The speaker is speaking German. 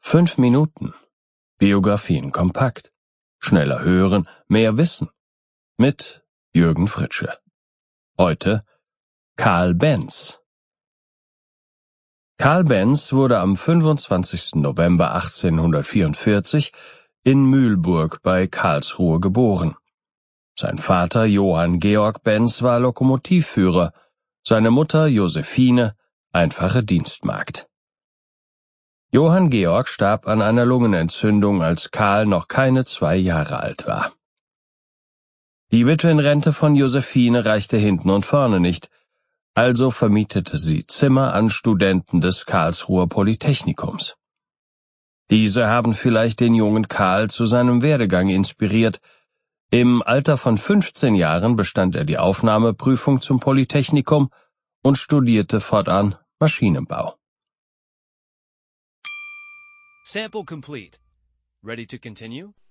5 Minuten. Biografien kompakt. Schneller hören, mehr wissen. Mit Jürgen Fritsche. Heute Karl Benz. Karl Benz wurde am 25. November 1844 in Mühlburg bei Karlsruhe geboren. Sein Vater Johann Georg Benz war Lokomotivführer, seine Mutter Josephine einfache Dienstmagd. Johann Georg starb an einer Lungenentzündung, als Karl noch keine 2 Jahre alt war. Die Witwenrente von Josephine reichte hinten und vorne nicht, also vermietete sie Zimmer an Studenten des Karlsruher Polytechnikums. Diese haben vielleicht den jungen Karl zu seinem Werdegang inspiriert. Im Alter von 15 Jahren bestand er die Aufnahmeprüfung zum Polytechnikum und studierte fortan Maschinenbau. Sample complete. Ready to continue?